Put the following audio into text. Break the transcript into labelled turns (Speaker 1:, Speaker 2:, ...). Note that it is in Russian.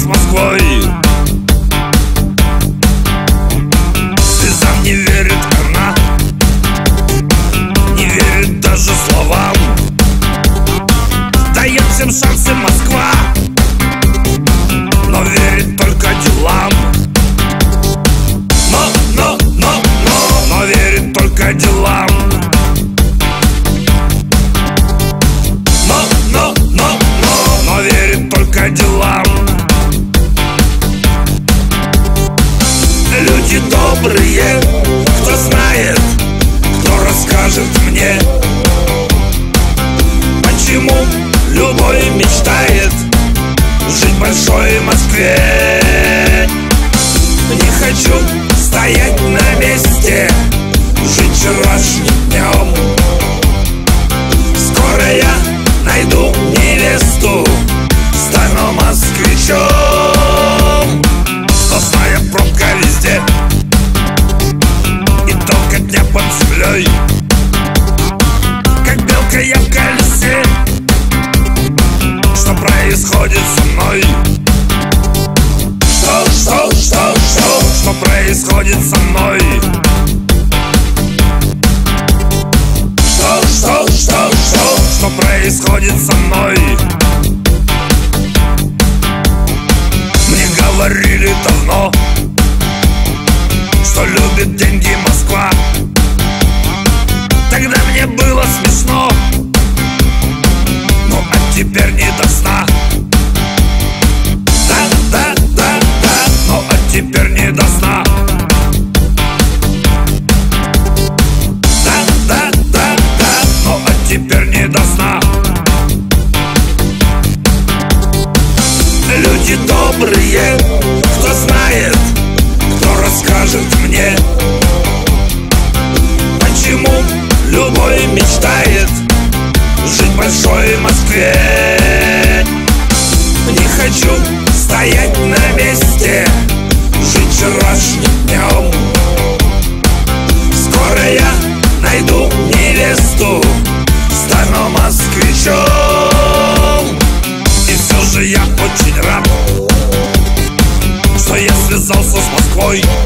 Speaker 1: Москвой. Слезам не верит она, не верит даже словам. Дает всем шансы Москва, но верит только делам. Но верит только делам. Но верит только делам. Люди добрые, кто знает, кто расскажет мне, почему любой мечтает жить в большой Москве. Не хочу стоять на месте, жить вчерашним днем. Скоро я найду невесту, стану москвичом. Сплошная пробка везде, и толкотня под землей. Как белка я в колесе, что происходит со мной? Что происходит со мной? Что происходит со мной? Мне говорили давно, что любит деньги Москва. Тогда мне было смешно, ну а теперь не до сна. Ну а теперь не до сна. Ну а теперь не до сна. Люди добрые, кто знает, кто расскажет мне, почему любой мечтает жить в большой Москве. Не хочу стоять на месте, жить вчерашним днем. Скоро я найду невесту, стану москвичом. И все же я очень рад, что я связался с Москвой.